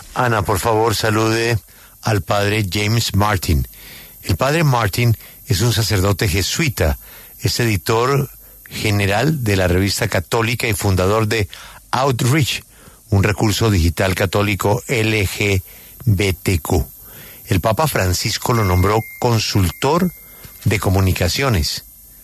Ana, por favor, salude al padre James Martin. El padre Martin es un sacerdote jesuita, es editor general de la revista católica y fundador de Outreach, un recurso digital católico LGBTQ. El Papa Francisco lo nombró consultor de comunicaciones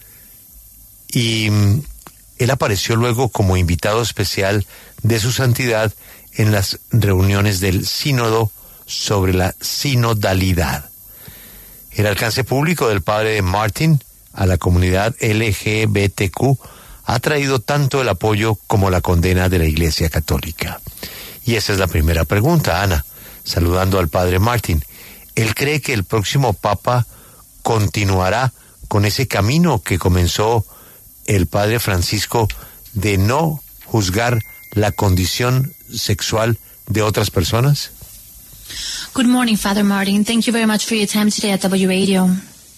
y él apareció luego como invitado especial de su santidad en las reuniones del sínodo sobre la sinodalidad. El alcance público del padre Martin a la comunidad LGBTQ ha traído tanto el apoyo como la condena de la Iglesia Católica. Y esa es la primera pregunta, Ana, saludando al padre Martin. ¿Él cree que el próximo Papa continuará con ese camino que comenzó el padre Francisco de no juzgar la condición sexual de otras personas? Good morning, Father Martin. Thank you very much for your time today at W Radio.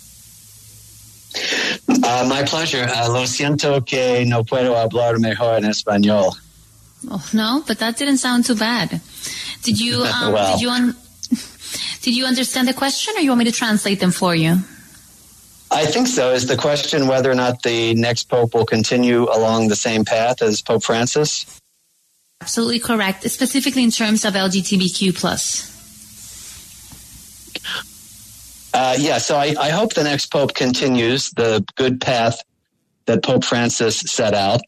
My pleasure. Lo siento que no puedo hablar mejor en español. Oh, no, but that didn't sound too bad. Did you Well. did you understand the question, or you want me to translate them for you? I think so. Is the question whether or not the next Pope will continue along the same path as Pope Francis? Absolutely correct, specifically in terms of LGBTQ+. So I hope the next Pope continues the good path that Pope Francis set out.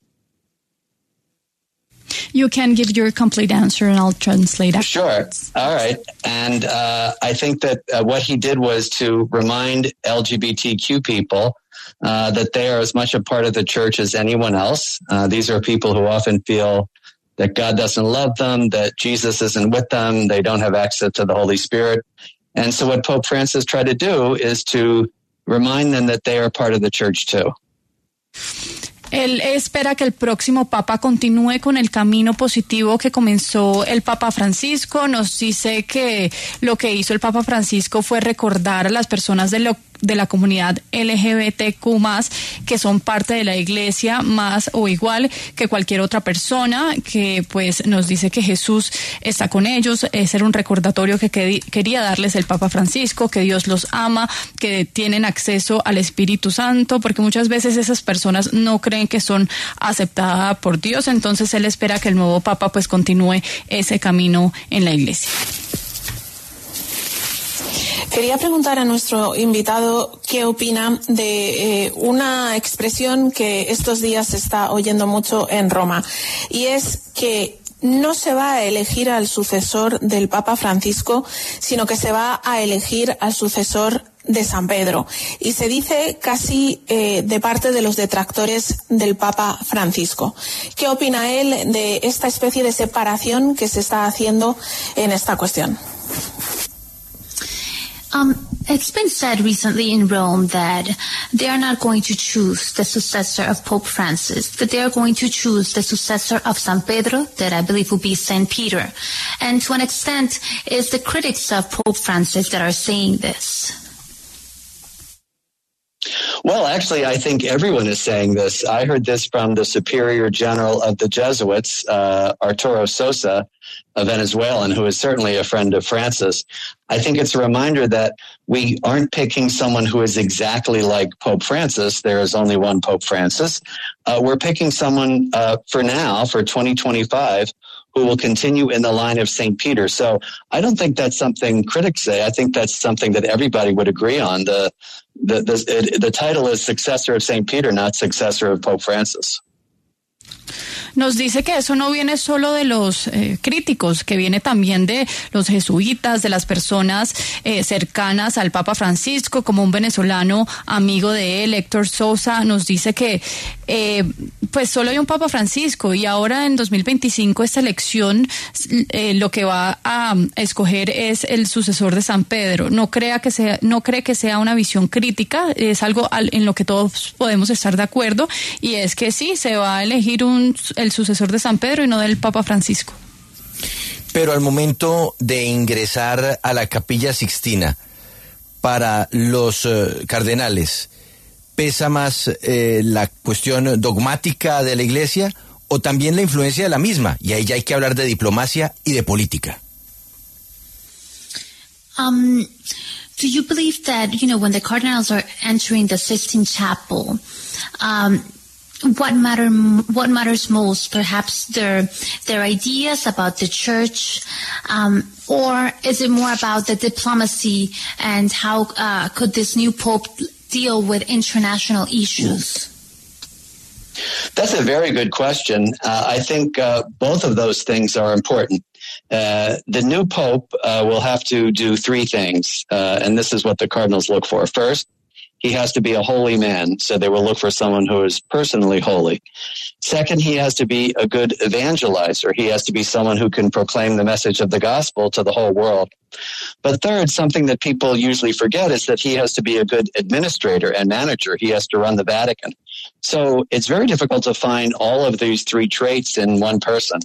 You can give your complete answer and I'll translate afterwards. Sure. All right. And I think that what he did was to remind LGBTQ people that they are as much a part of the church as anyone else. These are people who often feel that God doesn't love them, that Jesus isn't with them, they don't have access to the Holy Spirit. And so what Pope Francis tried to do is to remind them that they are part of the church too. Él espera que el próximo Papa continúe con el camino positivo que comenzó el Papa Francisco. Nos dice que lo que hizo el Papa Francisco fue recordar a las personas de la comunidad LGBTQ+, que son parte de la iglesia más o igual que cualquier otra persona, que pues nos dice que Jesús está con ellos. Ese era un recordatorio que quería darles el Papa Francisco, que Dios los ama, que tienen acceso al Espíritu Santo, porque muchas veces esas personas no creen que son aceptadas por Dios. Entonces él espera que el nuevo Papa pues continúe ese camino en la iglesia. Quería preguntar a nuestro invitado qué opina de una expresión que estos días se está oyendo mucho en Roma, y es que no se va a elegir al sucesor del Papa Francisco, sino que se va a elegir al sucesor de San Pedro. Y se dice casi de parte de los detractores del Papa Francisco. ¿Qué opina él de esta especie de separación que se está haciendo en esta cuestión? It's been said recently in Rome that they are not going to choose the successor of Pope Francis, that they are going to choose the successor of San Pedro, that I believe will be Saint Peter. And to an extent, it's the critics of Pope Francis that are saying this. Well, actually, I think everyone is saying this. I heard this from the Superior General of the Jesuits, Arturo Sosa, a Venezuelan, who is certainly a friend of Francis. I think it's a reminder that we aren't picking someone who is exactly like Pope Francis. There is only one Pope Francis. We're picking someone for now, for 2025, who will continue in the line of St. Peter. So I don't think that's something critics say. I think that's something that everybody would agree on. The title is Successor of St. Peter, not Successor of Pope Francis. Nos dice que eso no viene solo de los críticos, que viene también de los jesuitas, de las personas cercanas al Papa Francisco, como un venezolano amigo de él, Héctor Sosa, nos dice que pues solo hay un Papa Francisco, y ahora en 2025 esta elección lo que va a escoger es el sucesor de San Pedro. No cree que sea una visión crítica, es algo en lo que todos podemos estar de acuerdo, y es que sí, se va a elegir el sucesor de San Pedro y no del Papa Francisco. Pero al momento de ingresar a la Capilla Sixtina, para los cardenales, ¿pesa más la cuestión dogmática de la Iglesia o también la influencia de la misma? Y ahí ya hay que hablar de diplomacia y de política. Do you believe that, when the cardinals are entering the Sistine Chapel, what matters most? Perhaps their ideas about the church, or is it more about the diplomacy and how could this new pope deal with international issues? That's a very good question. I think both of those things are important. The new pope will have to do three things, and this is what the cardinals look for. First, he has to be a holy man, so they will look for someone who is personally holy. Second, he has to be a good evangelizer. He has to be someone who can proclaim the message of the gospel to the whole world. But third, something that people usually forget is that he has to be a good administrator and manager. He has to run the Vatican. So it's very difficult to find all of these three traits in one person.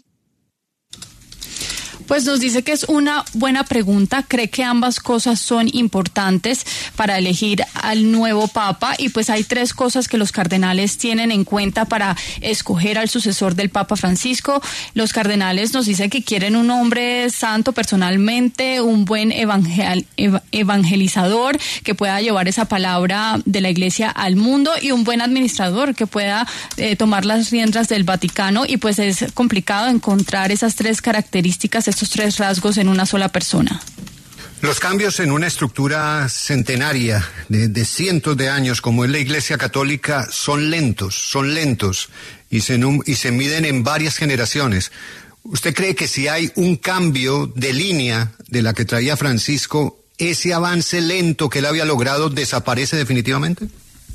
Pues nos dice que es una buena pregunta, cree que ambas cosas son importantes para elegir al nuevo papa y pues hay tres cosas que los cardenales tienen en cuenta para escoger al sucesor del Papa Francisco. Los cardenales nos dicen que quieren un hombre santo personalmente, un buen evangelizador que pueda llevar esa palabra de la Iglesia al mundo y un buen administrador que pueda tomar las riendas del Vaticano y pues es complicado encontrar esas tres características, estos tres rasgos en una sola persona. Los cambios en una estructura centenaria de cientos de años como es la Iglesia Católica son lentos y se miden en varias generaciones. ¿Usted cree que si hay un cambio de línea de la que traía Francisco, ese avance lento que él había logrado desaparece definitivamente?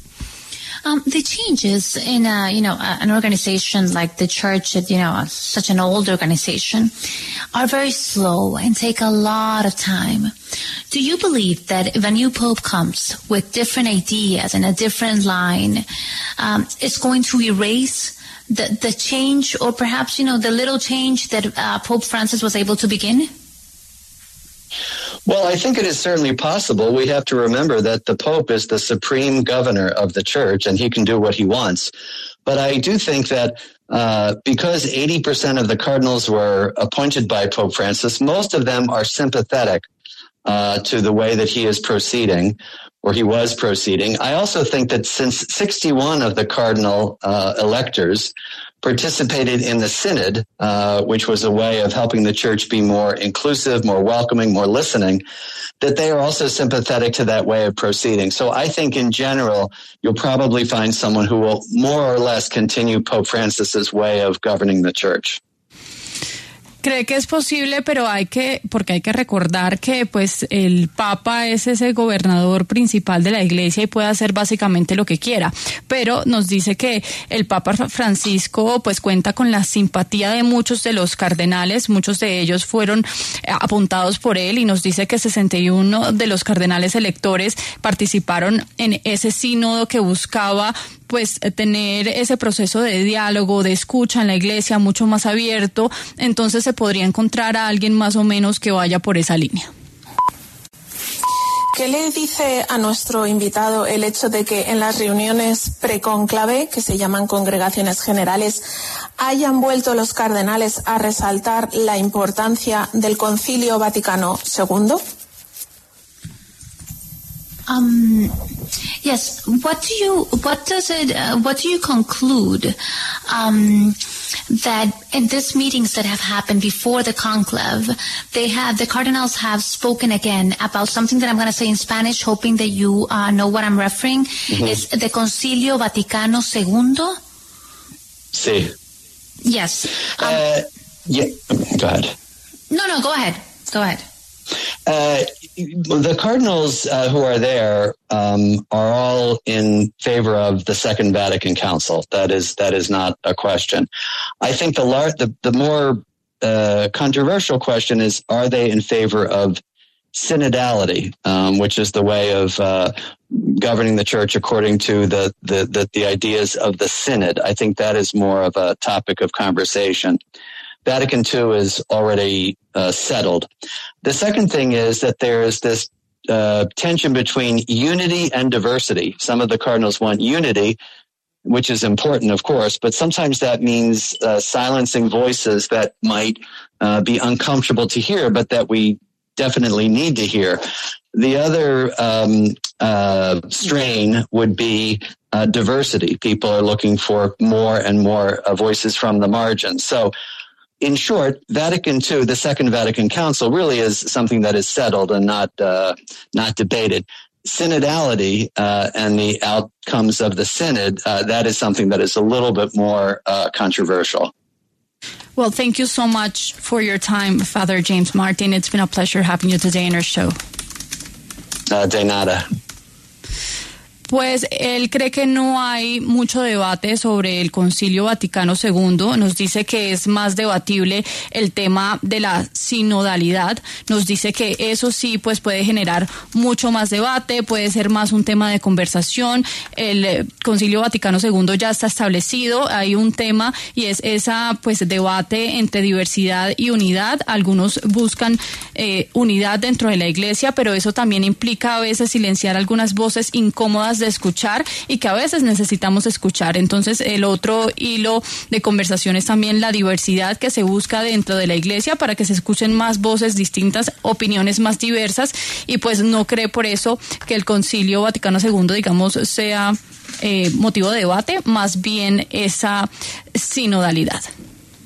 The changes in, an organization like the church, such an old organization, are very slow and take a lot of time. Do you believe that if a new pope comes with different ideas and a different line, it's going to erase the change or perhaps, the little change that Pope Francis was able to begin? Well, I think it is certainly possible. We have to remember that the Pope is the supreme governor of the church and he can do what he wants. But I do think that because 80% of the cardinals were appointed by Pope Francis, most of them are sympathetic to the way that he is proceeding, or he was proceeding. I also think that since 61 of the cardinal electors participated in the synod, which was a way of helping the church be more inclusive, more welcoming, more listening, that they are also sympathetic to that way of proceeding. So I think in general, you'll probably find someone who will more or less continue Pope Francis's way of governing the church. Cree que es posible, pero porque hay que recordar que pues el Papa es ese gobernador principal de la Iglesia y puede hacer básicamente lo que quiera. Pero nos dice que el Papa Francisco pues cuenta con la simpatía de muchos de los cardenales, muchos de ellos fueron apuntados por él y nos dice que 61 de los cardenales electores participaron en ese sínodo que buscaba pues tener ese proceso de diálogo, de escucha en la Iglesia mucho más abierto, entonces se podría encontrar a alguien más o menos que vaya por esa línea. ¿Qué le dice a nuestro invitado el hecho de que en las reuniones preconclave, que se llaman congregaciones generales, hayan vuelto los cardenales a resaltar la importancia del Concilio Vaticano II? Yes. What do you conclude that in these meetings that have happened before the conclave, the cardinals have spoken again about something that I'm going to say in Spanish, hoping that you know what I'm referring. Mm-hmm. Is the Concilio Vaticano II? Sí. Yes. Yeah. Go ahead. No, go ahead. Go ahead. The cardinals who are there are all in favor of the Second Vatican Council. That is not a question. I think the more controversial question is, are they in favor of synodality, which is the way of governing the church according to the ideas of the synod? I think that is more of a topic of conversation. Vatican II is already settled. The second thing is that there is this tension between unity and diversity. Some of the cardinals want unity, which is important, of course, but sometimes that means silencing voices that might be uncomfortable to hear, but that we definitely need to hear. The other strain would be diversity. People are looking for more and more voices from the margins. So, in short, Vatican II, the Second Vatican Council, really is something that is settled and not debated. Synodality and the outcomes of the synod, that is something that is a little bit more controversial. Well, thank you so much for your time, Father James Martin. It's been a pleasure having you today in our show. De nada. Pues él cree que no hay mucho debate sobre el Concilio Vaticano II. Nos dice que es más debatible el tema de la sinodalidad. Nos dice que eso sí, pues puede generar mucho más debate, puede ser más un tema de conversación. El Concilio Vaticano II ya está establecido. Hay un tema y es esa, pues, debate entre diversidad y unidad. Algunos buscan unidad dentro de la Iglesia, pero eso también implica a veces silenciar algunas voces incómodas de escuchar y que a veces necesitamos escuchar. Entonces, el otro hilo de conversación es también la diversidad que se busca dentro de la Iglesia para que se escuchen más voces distintas, opiniones más diversas, y pues no cree por eso que el Concilio Vaticano II, digamos, sea motivo de debate, más bien esa sinodalidad.